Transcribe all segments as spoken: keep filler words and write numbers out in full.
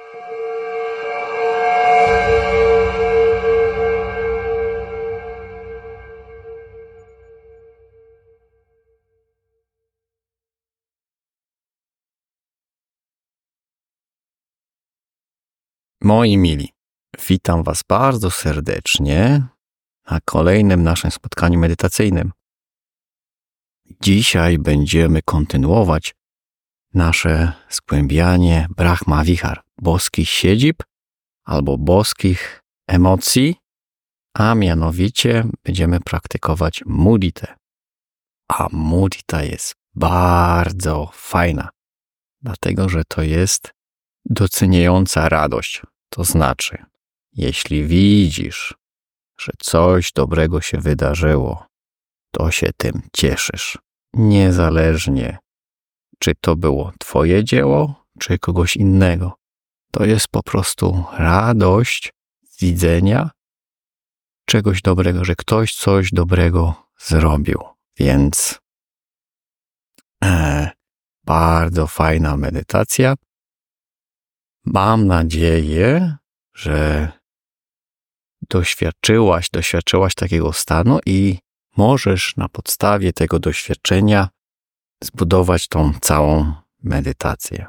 Moi mili, witam Was bardzo serdecznie na kolejnym naszym spotkaniu medytacyjnym. Dzisiaj będziemy kontynuować nasze zgłębianie Brahma Vihar, boskich siedzib albo boskich emocji, a mianowicie będziemy praktykować muditę. A mudita jest bardzo fajna, dlatego że to jest doceniająca radość. To znaczy, jeśli widzisz, że coś dobrego się wydarzyło, to się tym cieszysz. Niezależnie, czy to było Twoje dzieło, czy kogoś innego. To jest po prostu radość z widzenia czegoś dobrego, że ktoś coś dobrego zrobił. Więc e, bardzo fajna medytacja. Mam nadzieję, że doświadczyłaś, doświadczyłaś takiego stanu i możesz na podstawie tego doświadczenia zbudować tą całą medytację.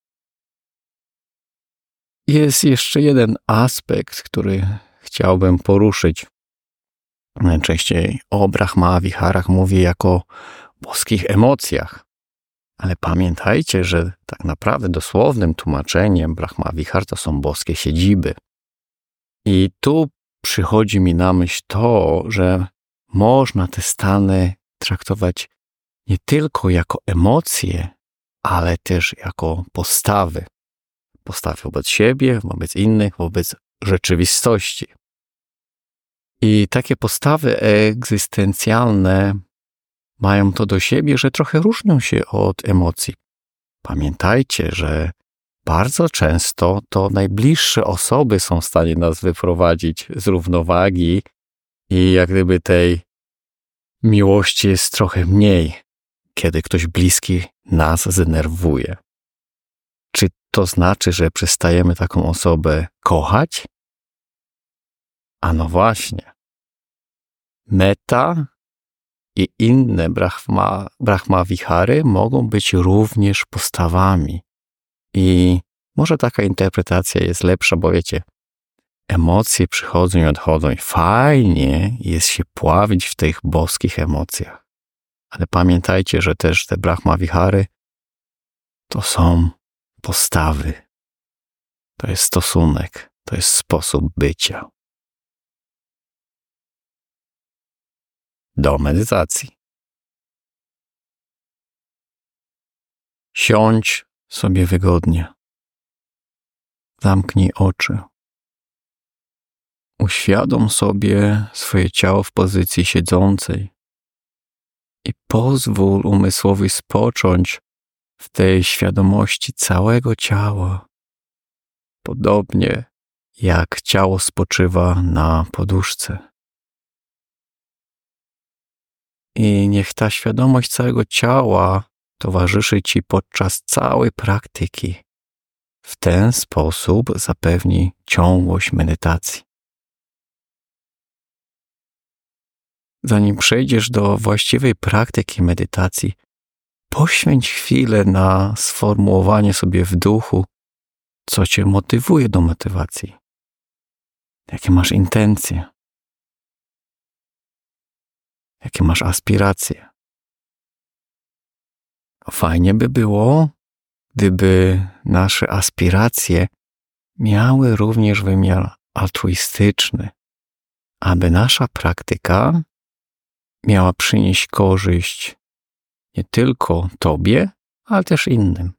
Jest jeszcze jeden aspekt, który chciałbym poruszyć. Najczęściej o Brahma Viharach mówię jako boskich emocjach. Ale pamiętajcie, że tak naprawdę dosłownym tłumaczeniem Brahma Vihar to są boskie siedziby. I tu przychodzi mi na myśl to, że można te stany traktować nie tylko jako emocje, ale też jako postawy. Postawy wobec siebie, wobec innych, wobec rzeczywistości. I takie postawy egzystencjalne mają to do siebie, że trochę różnią się od emocji. Pamiętajcie, że bardzo często to najbliższe osoby są w stanie nas wyprowadzić z równowagi i jak gdyby tej miłości jest trochę mniej, kiedy ktoś bliski nas zdenerwuje. Czy to znaczy, że przestajemy taką osobę kochać? A no właśnie. Metta i inne Brahma, Brahma Vihary mogą być również postawami. I może taka interpretacja jest lepsza, bo wiecie, emocje przychodzą i odchodzą i fajnie jest się pławić w tych boskich emocjach. Ale pamiętajcie, że też te Brahma Vihary to są postawy. To jest stosunek, to jest sposób bycia. Do medytacji. Siądź sobie wygodnie. Zamknij oczy. Uświadom sobie swoje ciało w pozycji siedzącej i pozwól umysłowi spocząć w tej świadomości całego ciała, podobnie jak ciało spoczywa na poduszce. I niech ta świadomość całego ciała towarzyszy Ci podczas całej praktyki. W ten sposób zapewni ciągłość medytacji. Zanim przejdziesz do właściwej praktyki medytacji, poświęć chwilę na sformułowanie sobie w duchu, co Cię motywuje do motywacji. Jakie masz intencje? Jakie masz aspiracje? Fajnie by było, gdyby nasze aspiracje miały również wymiar altruistyczny, aby nasza praktyka miała przynieść korzyść nie tylko Tobie, ale też innym.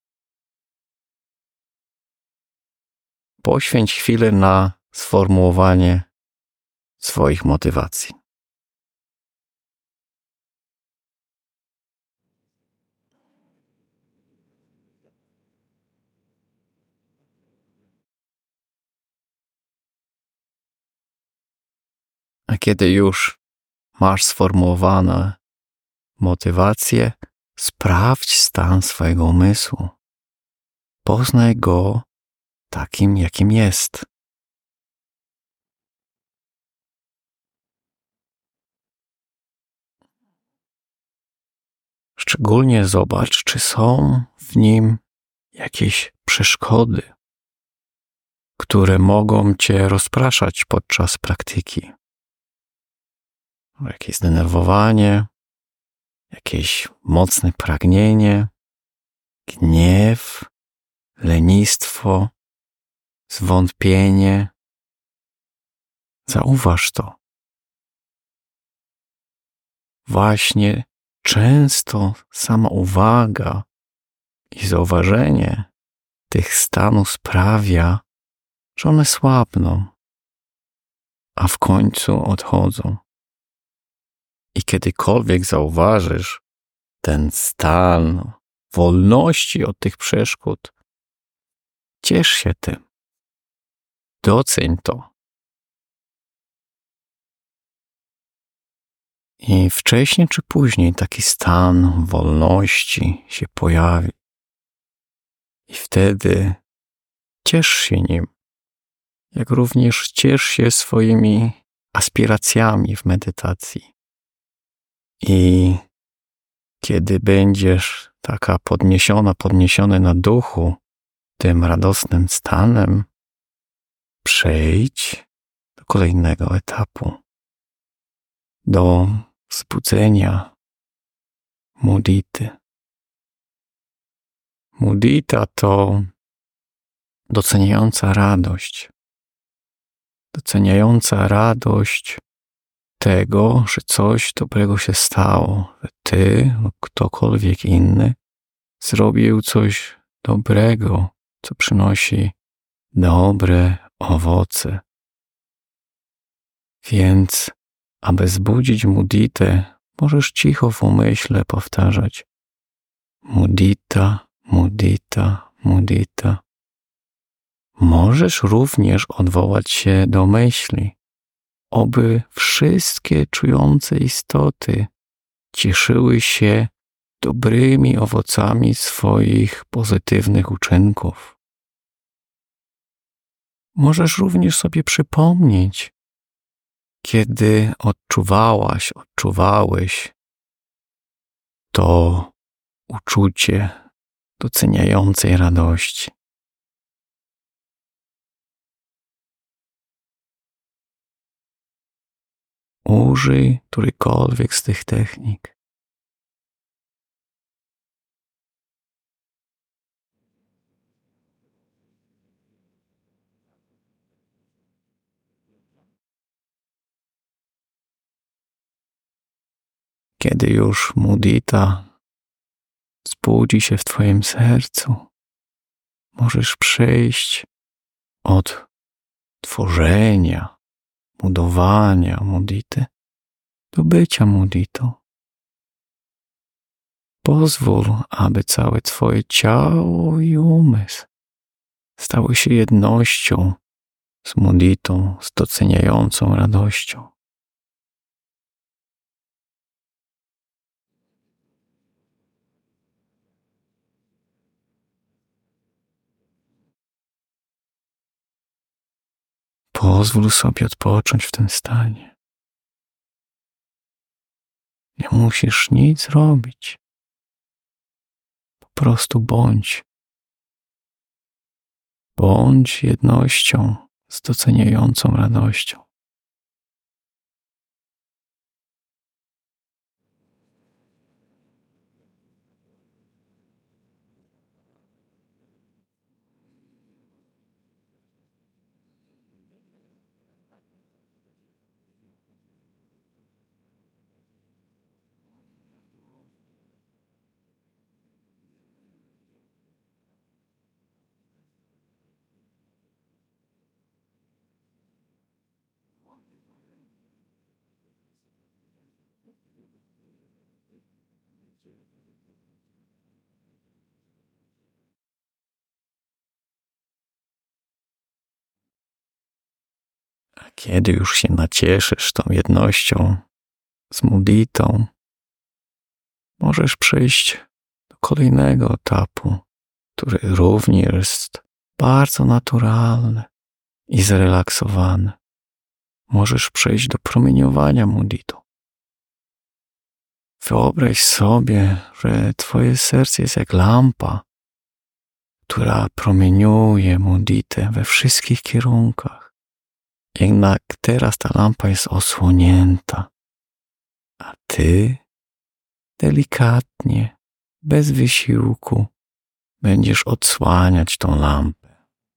Poświęć chwilę na sformułowanie swoich motywacji. A kiedy już masz sformułowane motywacje, sprawdź stan swojego umysłu. Poznaj go takim, jakim jest. Szczególnie zobacz, czy są w nim jakieś przeszkody, które mogą cię rozpraszać podczas praktyki. Jakieś zdenerwowanie, jakieś mocne pragnienie, gniew, lenistwo, zwątpienie. Zauważ to. Właśnie często sama uwaga i zauważenie tych stanów sprawia, że one słabną, a w końcu odchodzą. I kiedykolwiek zauważysz ten stan wolności od tych przeszkód, ciesz się tym. Doceń to. I wcześniej czy później taki stan wolności się pojawi. I wtedy ciesz się nim, jak również ciesz się swoimi aspiracjami w medytacji. I kiedy będziesz taka podniesiona, podniesiony na duchu tym radosnym stanem, przejdź do kolejnego etapu, do wzbudzenia mudity. Mudita to doceniająca radość. Doceniająca radość tego, że coś dobrego się stało, że ty lub ktokolwiek inny zrobił coś dobrego, co przynosi dobre owoce. Więc, aby wzbudzić muditę, możesz cicho w umyśle powtarzać mudita, mudita, mudita. Możesz również odwołać się do myśli, oby wszystkie czujące istoty cieszyły się dobrymi owocami swoich pozytywnych uczynków. Możesz również sobie przypomnieć, kiedy odczuwałaś, odczuwałeś to uczucie doceniającej radości. Użyj którejkolwiek z tych technik. Kiedy już mudita zbudzi się w twoim sercu, możesz przejść od tworzenia, budowania mudity do bycia muditą. Pozwól, aby całe twoje ciało i umysł stały się jednością z muditą, z doceniającą radością. Pozwól sobie odpocząć w tym stanie. Nie musisz nic robić. Po prostu bądź. Bądź jednością z doceniającą radością. A kiedy już się nacieszysz tą jednością z muditą, możesz przejść do kolejnego etapu, który również jest bardzo naturalne i zrelaksowane. Możesz przejść do promieniowania mudito. Wyobraź sobie, że twoje serce jest jak lampa, która promieniuje muditę we wszystkich kierunkach. Jednak teraz ta lampa jest osłonięta, a ty delikatnie, bez wysiłku będziesz odsłaniać tą lampę.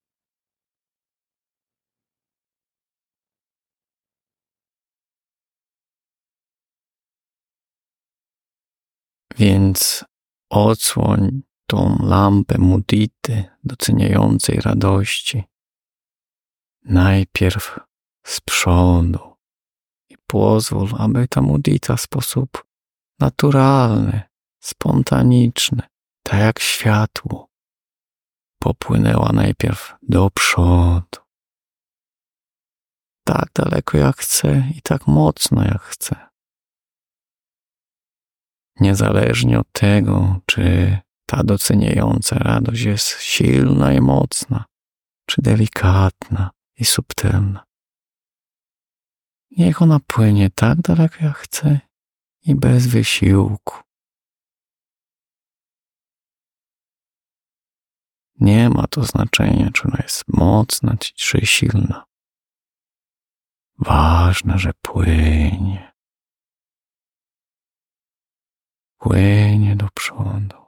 Więc odsłoń tą lampę mudity doceniającej radości. Najpierw z przodu i pozwól, aby ta mudita w sposób naturalny, spontaniczny, tak jak światło, popłynęła najpierw do przodu. Tak daleko jak chce i tak mocno jak chce. Niezależnie od tego, czy ta doceniająca radość jest silna i mocna, czy delikatna i subtelna. Niech ona płynie tak daleko jak chce i bez wysiłku. Nie ma to znaczenia, czy ona jest mocna, czy silna. Ważne, że płynie. Płynie do przodu.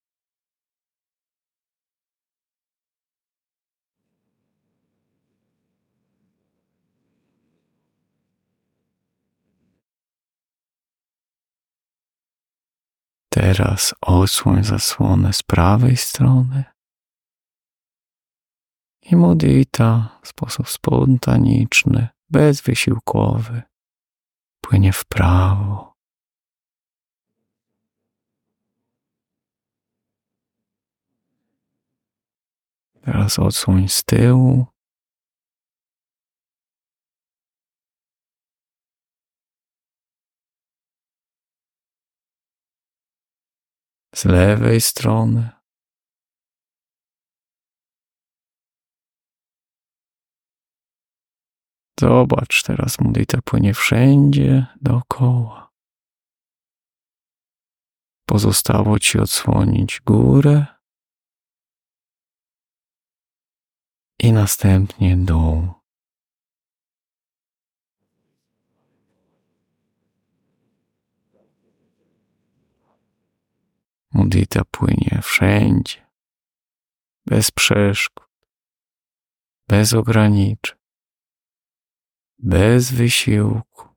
Teraz osłoń zasłonę z prawej strony i mudita w sposób spontaniczny, bezwysiłkowy płynie w prawo. Teraz odsłoń z tyłu. Z lewej strony. Zobacz, teraz mudita płynie wszędzie dookoła. Pozostało ci odsłonić górę i następnie dół. Mudita płynie wszędzie, bez przeszkód, bez ograniczeń, bez wysiłku,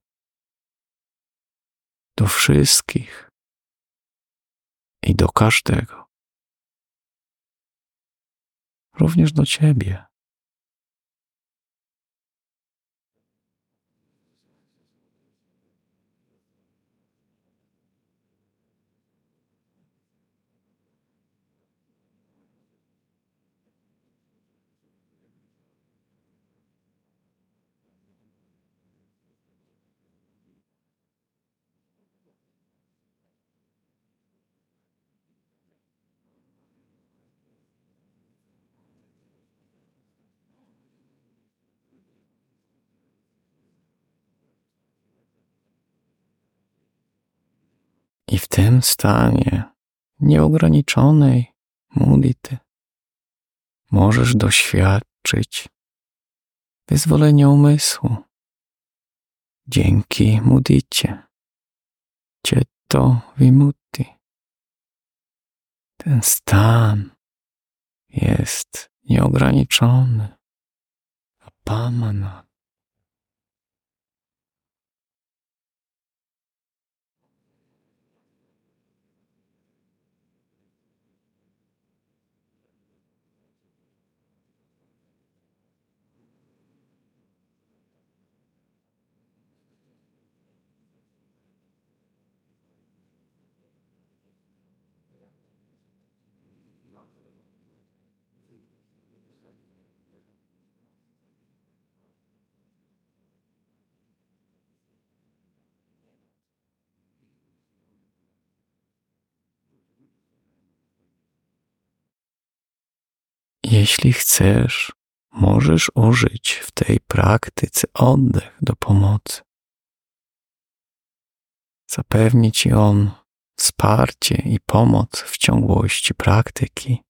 do wszystkich i do każdego, również do ciebie. I w tym stanie nieograniczonej mudity możesz doświadczyć wyzwolenia umysłu dzięki mudicie. Cietto vimutti. Ten stan jest nieograniczony. Apamana. Jeśli chcesz, możesz użyć w tej praktyce oddech do pomocy. Zapewni ci on wsparcie i pomoc w ciągłości praktyki.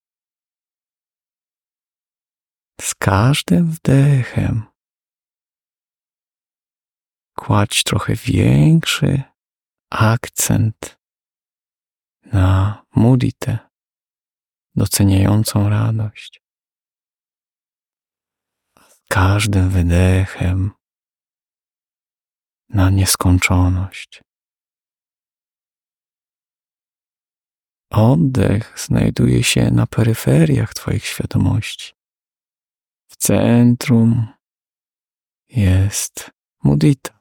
Z każdym wdechem kładź trochę większy akcent na muditę, doceniającą radość. Z każdym wydechem na nieskończoność. Oddech znajduje się na peryferiach twoich świadomości. W centrum jest mudita.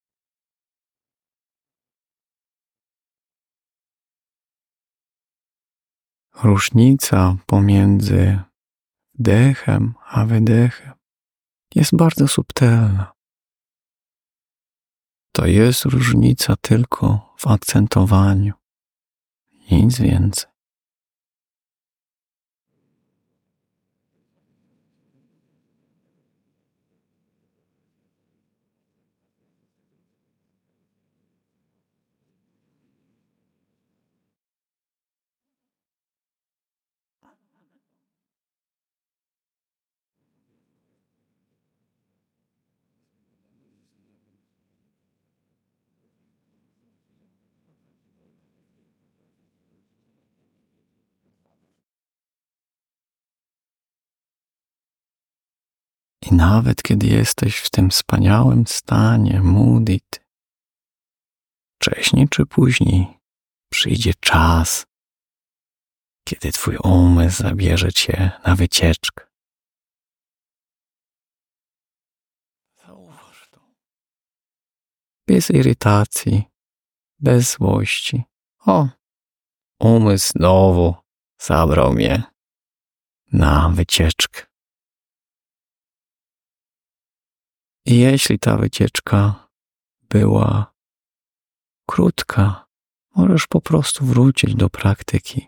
Różnica pomiędzy wdechem a wydechem jest bardzo subtelna. To jest różnica tylko w akcentowaniu. Nic więcej. I nawet kiedy jesteś w tym wspaniałym stanie mudity, wcześniej czy później przyjdzie czas, kiedy twój umysł zabierze cię na wycieczkę. Zauważ to. Bez irytacji, bez złości. O, umysł znowu zabrał mnie na wycieczkę. I jeśli ta wycieczka była krótka, możesz po prostu wrócić do praktyki,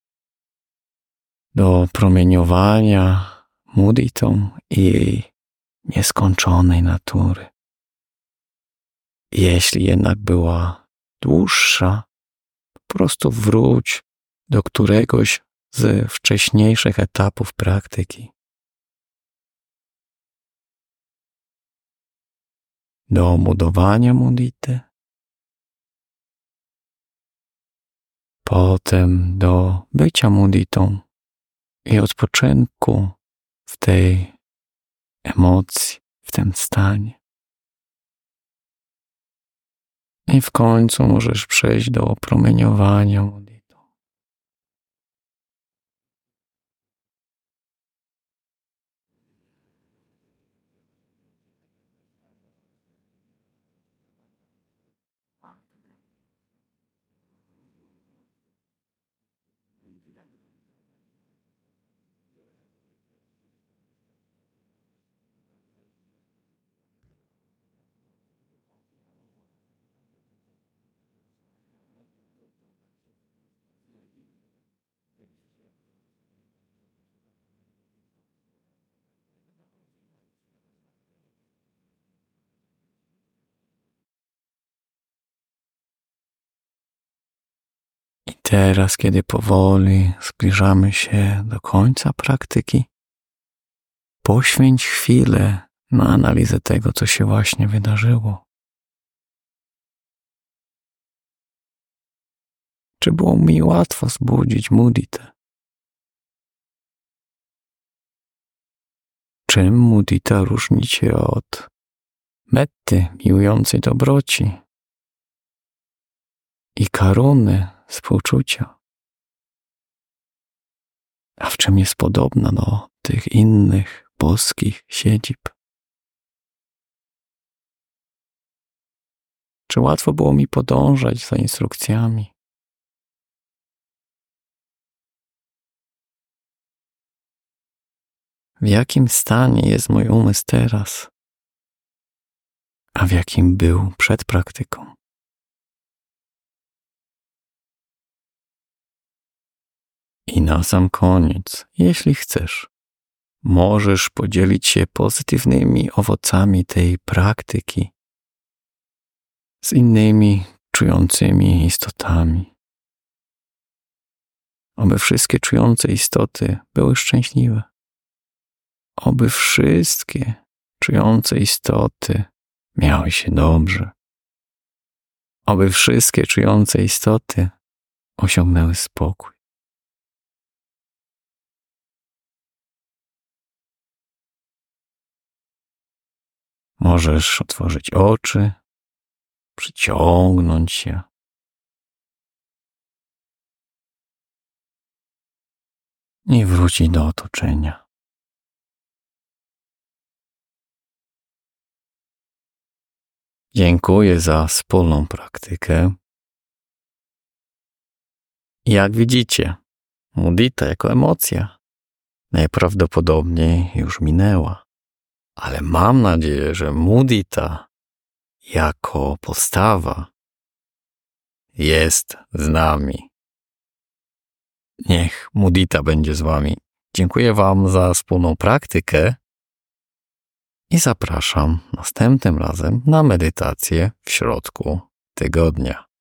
do promieniowania muditą i jej nieskończonej natury. Jeśli jednak była dłuższa, po prostu wróć do któregoś z wcześniejszych etapów praktyki. Do budowania mudity, potem do bycia muditą i odpoczynku w tej emocji, w tym stanie. I w końcu możesz przejść do promieniowania muditą. I teraz, kiedy powoli zbliżamy się do końca praktyki, poświęć chwilę na analizę tego, co się właśnie wydarzyło. Czy było mi łatwo zbudzić muditę? Czym mudita różni się od metty, miłującej dobroci, i karuny, współczucia? A w czym jest podobna do tych innych boskich siedzib? Czy łatwo było mi podążać za instrukcjami? W jakim stanie jest mój umysł teraz, a w jakim był przed praktyką? I na sam koniec, jeśli chcesz, możesz podzielić się pozytywnymi owocami tej praktyki z innymi czującymi istotami. Oby wszystkie czujące istoty były szczęśliwe. Oby wszystkie czujące istoty miały się dobrze. Oby wszystkie czujące istoty osiągnęły spokój. Możesz otworzyć oczy, przyciągnąć się. I wrócić do otoczenia. Dziękuję za wspólną praktykę. Jak widzicie, mudita jako emocja najprawdopodobniej już minęła. Ale mam nadzieję, że mudita jako postawa jest z nami. Niech mudita będzie z wami. Dziękuję wam za wspólną praktykę i zapraszam następnym razem na medytację w środku tygodnia.